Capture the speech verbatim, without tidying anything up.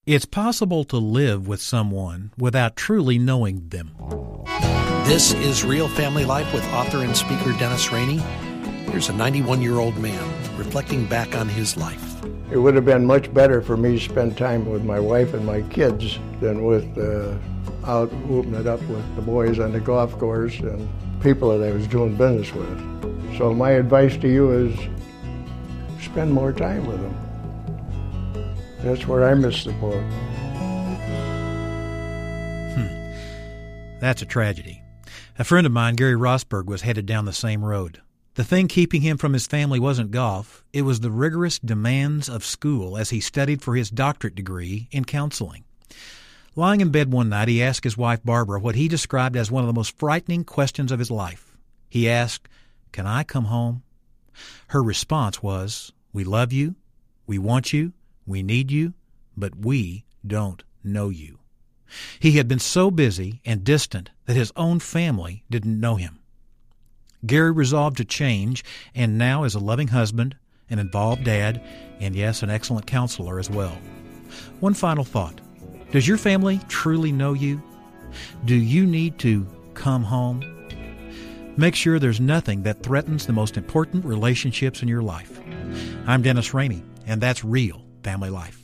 It's possible to live with someone without truly knowing them. This is Real Family Life with author and speaker Dennis Rainey. Here's a ninety-one-year-old man reflecting back on his life. It would have been much better for me to spend time with my wife and my kids than with uh, out whooping it up with the boys on the golf course and people that I was doing business with. So my advice to you is spend more time with them. That's where I missed the boat. Hmm. That's a tragedy. A friend of mine, Gary Rosberg, was headed down the same road. The thing keeping him from his family wasn't golf. It was the rigorous demands of school as he studied for his doctorate degree in counseling. Lying in bed one night, he asked his wife, Barbara, what he described as one of the most frightening questions of his life. He asked, "Can I come home?" Her response was, "We love you, we want you, we need you, but we don't know you." He had been so busy and distant that his own family didn't know him. Gary resolved to change, and now is a loving husband, an involved dad, and yes, an excellent counselor as well. One final thought. Does your family truly know you? Do you need to come home? Make sure there's nothing that threatens the most important relationships in your life. I'm Dennis Rainey, and that's Real Family Life.